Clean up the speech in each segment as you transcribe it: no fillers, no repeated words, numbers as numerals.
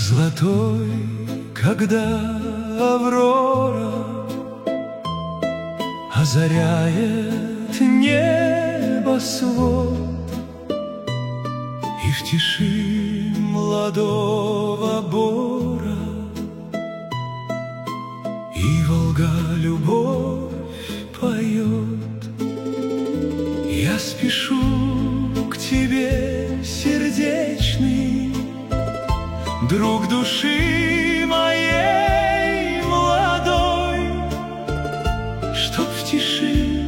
Золотой, когда аврора озаряет небосвод, и в тиши молодого бора и Волга любовь поет. Я спешу к тебе, сердечный друг души моей молодой, чтоб в тиши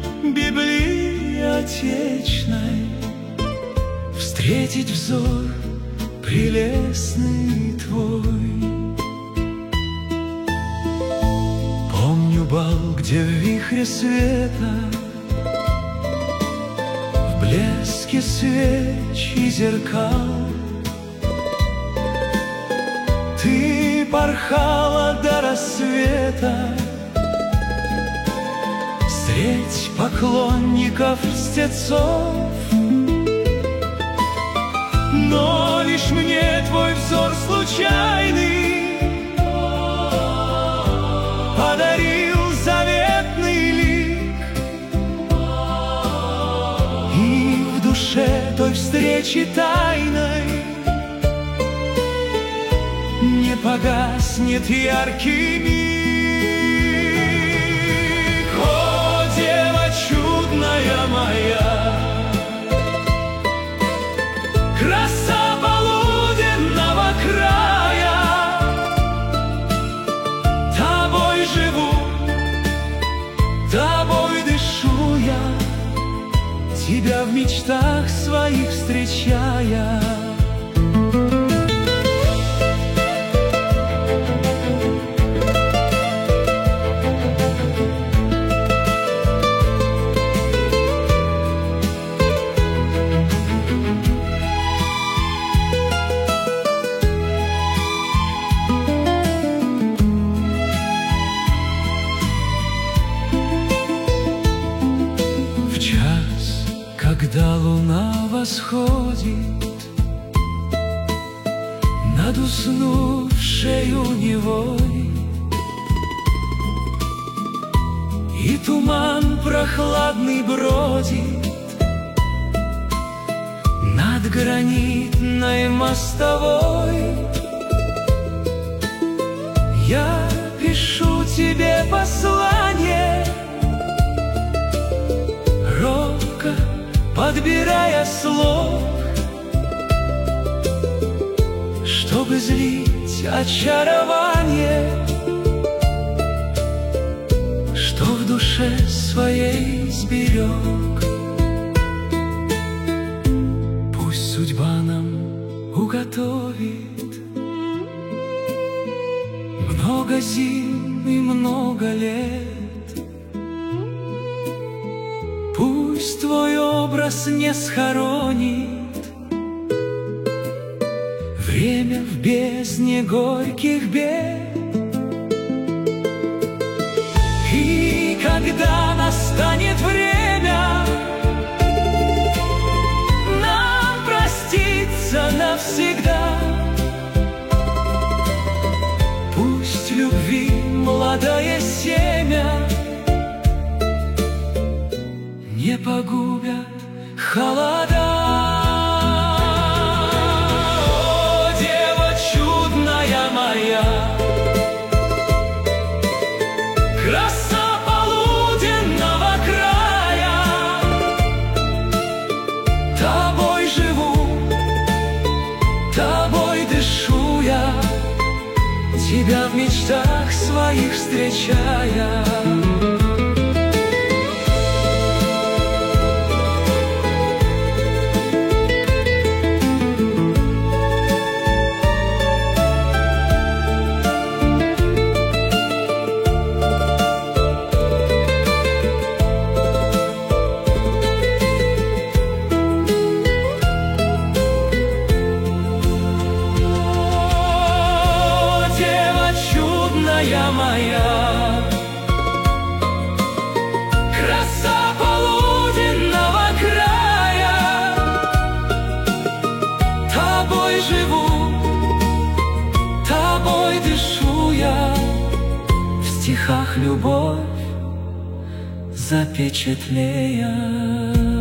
библиотечной встретить взор прелестный твой. Помню бал, где в вихре света, в блеске свеч и зеркал, ты порхала до рассвета средь поклонников стецов. Но лишь мне твой взор случайный подарил заветный лик, и в душе той встречи тайной не погаснет яркий миг. О, дева чудная моя, краса полуденного края, тобой живу, тобой дышу я, тебя в мечтах своих встречая. Когда луна восходит над уснувшею Невой, и туман прохладный бродит над гранитной мостовой, я пишу тебе послание, робко подбирая слов, чтобы злить очарование, что в душе своей сберег. Пусть судьба нам уготовит много зим и много лет, пусть твой образ не схоронит время в бездне горьких бед. И когда настанет время нам проститься навсегда, пусть любви молодое семя не погубят холода. О, дева чудная моя, краса полуденного края, тобой живу, тобой дышу я, тебя в мечтах своих встречая. Моя, любовь запечатлея.